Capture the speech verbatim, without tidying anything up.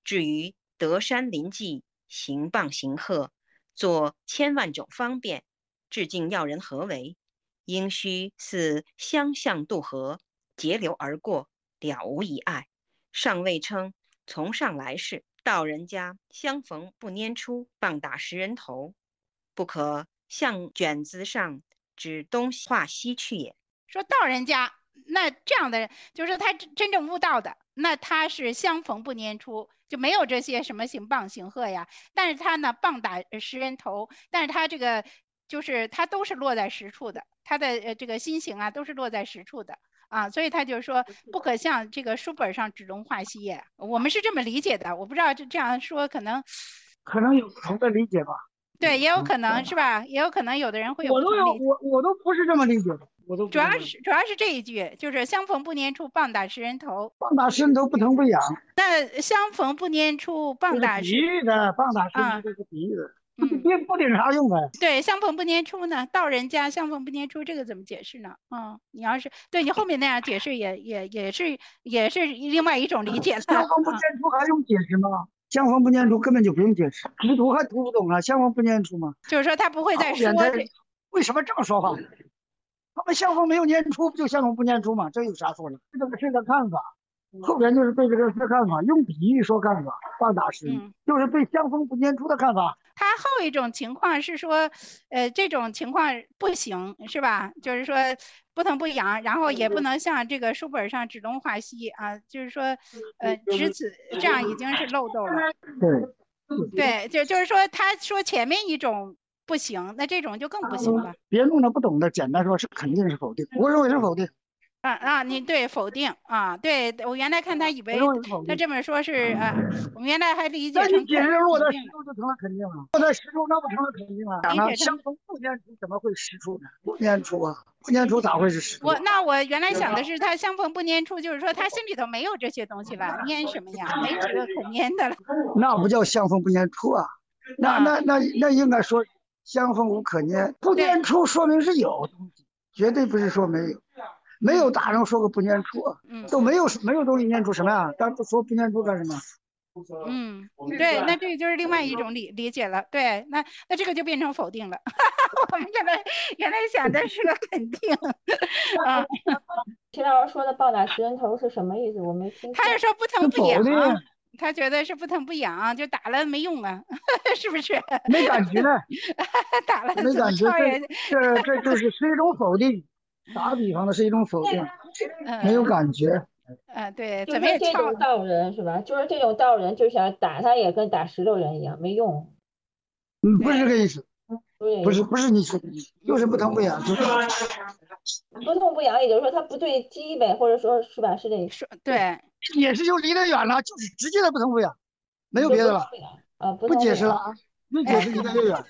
至于得山临济，行棒行鹤，作千万种方便，至今要人何为？应须似相向渡河，截流而过，了无一碍。上未称从上来世，道人家相逢不拈出，棒打十人头，不可向卷子上指东画西去也。 说道人家那这样的人，就是说他真正悟道的，那他是相逢不拈出，就没有这些什么行棒行鹤呀。但是他呢，棒打十人头，但是他这个就是他都是落在实处的，他的呃这个心行啊都是落在实处的啊，所以他就说不可像这个书本上指东画西耶。我们是这么理解的，我不知道这这样说可能可能有不同的理解吧。 对，也有可能是吧？也有可能有的人会有我都有不同理解。 我我都不是这么理解的，我都不主要是主要是这一句，就是相逢不拈出，棒打十人头。 棒打十人头，不疼不痒。 那相逢不拈出，棒打比十喻的，棒打十人头啊， 这是比喻的， 嗯， 并不顶啥用的。 对，相逢不拈出呢，道人家相逢不拈出，这个怎么解释呢？嗯，你要是对你后面那样解释也，也也是也是另外一种理解了。 相逢不啊拈出还用解释吗？相逢不念出根本就不用解释，读读还读不懂啊，相逢不念出吗？ 就是说他不会再说这。 为什么这么说话？他们相逢没有念出，不就相逢不念出吗？这有啥说的？这个事的看法，后边就是对这个事的看法，用比喻说看法，棒打十， 嗯， 就是对相逢不念出的看法。 他后一种情况是说，呃，这种情况不行，是吧？就是说不疼不痒，然后也不能像这个书本上指东画西啊，就是说，呃，只此这样已经是漏斗了。 对， 对，就就是说，他说前面一种不行，那这种就更不行了。 别弄得不懂的，简单说是肯定是否定，我认为是否定。 啊啊，你对否定啊？对，我原来看他以为他这么说是啊，我们原来还理解成那你解释落在实处就成了肯定了，落在实处那不成了肯定了？ 理解相逢不念出怎么会实处呢？不念出啊，不念出咋会是实处？ 我那我原来想的是他相逢不念出，就是说他心里头没有这些东西了，念什么呀？没几个可念的了。 那不叫相逢不念出啊，那那那那应该说相逢无可念，不念出说明是有东西，绝对不是说没有。没有大人说过不念出，嗯，都没有没有东西念出什么呀？当时说不念出干什么？ 嗯，对，那这就是另外一种理理解了。对，那那这个就变成否定了。我们原来原来想的是个肯定。啊， 齐老师说的棒打十人头是什么意思？我没听。 他是说不疼不痒，他觉得是不疼不痒，就打了没用啊，是不是？ 没感觉， 打了没感觉，这这这就是是一种否定。打比方的是一种否定，没有感觉。 嗯、呃，对， 就是这种道人是吧？就是这种道人，就想打他也跟打石头人一样，没用。 嗯，不是这个意思，不是不是你说的，就是不疼不痒，就是不痛不痒，也就是说他不对机呗，或者说是吧？是这意思。 对， 也是就离得远了，就是直接的不疼不痒，没有别的了。 啊，不不解释了啊，不解释离得越远。